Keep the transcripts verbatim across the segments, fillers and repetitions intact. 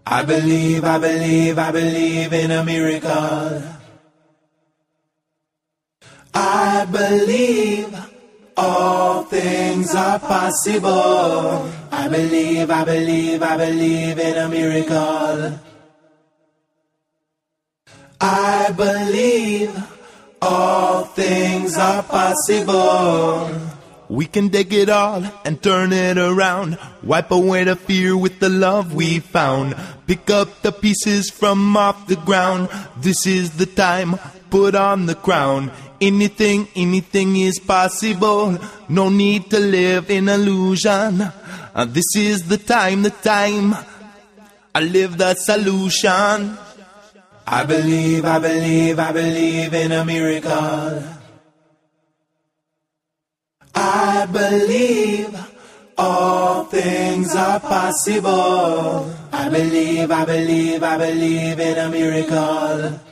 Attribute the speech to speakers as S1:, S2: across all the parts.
S1: I believe, I believe, I believe in a miracle. I believe all things are possible. I believe, I believe, I believe in a miracle. I believe all things are possible.
S2: We can take it all and turn it around. Wipe away the fear with the love we found. Pick up the pieces from off the ground. This is the time, put on the crown. Anything, anything is possible. No need to live in illusion. Uh, this is the time, the time. I live the solution.
S1: I believe, I believe, I believe in a miracle. I believe all things are possible. I believe, I believe, I believe in a miracle.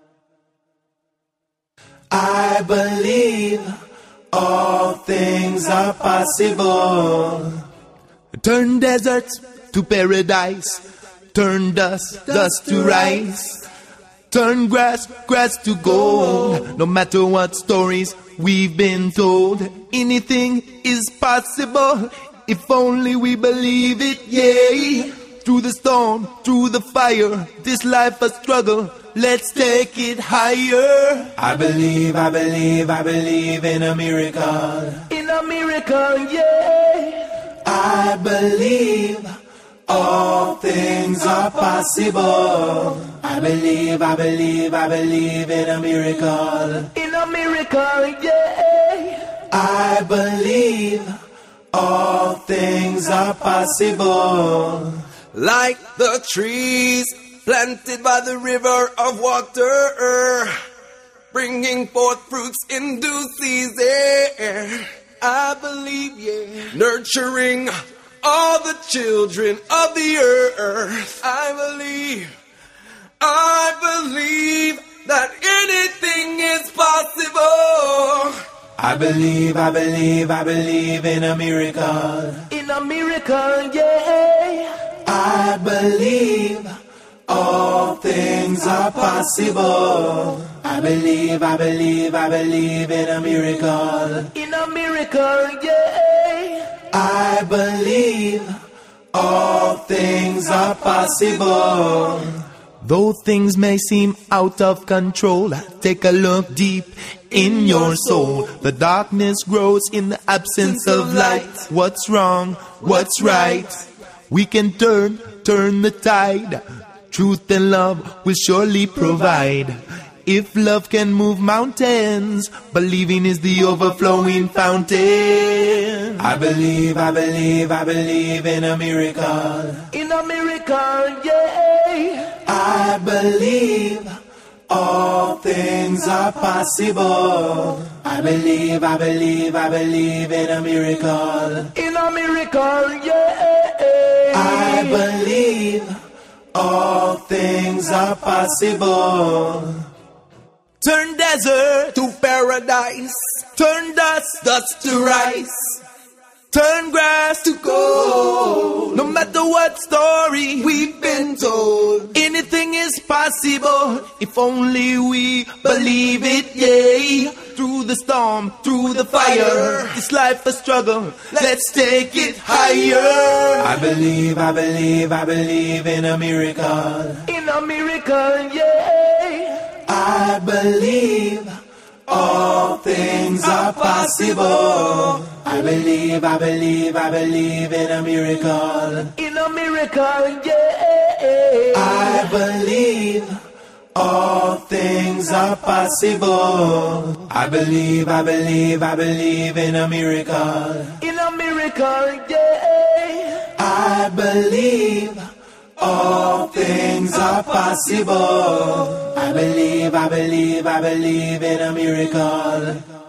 S1: I believe all things are possible.
S2: Turn deserts to paradise. Turn dust, dust to rice. Turn grass, grass to gold. No matter what stories we've been told, anything is possible if only we believe it, yeah. Through the storm, through the fire, this life a struggle, let's take it higher.
S1: I believe, I believe, I believe in a miracle.
S2: In a miracle, yeah.
S1: I believe all things are possible. I believe, I believe, I believe in a miracle.
S2: In a miracle, yeah.
S1: I believe all things are possible.
S3: Like the trees planted by the river of water, bringing forth fruits in due season. I believe, yeah. Nurturing all the children of the earth. I believe, I believe that anything is possible.
S1: I believe, I believe, I believe in a miracle.
S2: In a miracle, yeah.
S1: I believe all things are possible. I believe, I believe, I believe in a miracle.
S2: In a miracle, yeah.
S1: I believe all things are possible.
S2: Though things may seem out of control, take a look deep in your soul. The darkness grows in the absence of light. What's wrong? What's right? We can turn, turn the tide. Truth and love will surely provide. If love can move mountains, believing is the overflowing fountain.
S1: I believe, I believe, I believe in a miracle.
S2: In a miracle, yeah.
S1: I believe all things are possible. I believe, I believe, I believe in a miracle.
S2: In a miracle, yeah.
S1: I believe all things are possible.
S2: Turn desert to paradise. Turn dust, dust to rice. Turn grass to gold. No matter what story we've been told, anything is possible if only we believe it, yeah. Through the storm, through the fire, this life a struggle, let's take it higher.
S1: I believe, I believe, I believe in a miracle.
S2: In a miracle, yeah.
S1: I believe all things are possible. I believe, I believe, I believe in a miracle.
S2: In a miracle, yeah.
S1: I believe all things are possible. I believe, I believe, I believe in a miracle.
S2: In a miracle, yeah.
S1: I believe all things are possible. I believe, I believe, I believe in a miracle.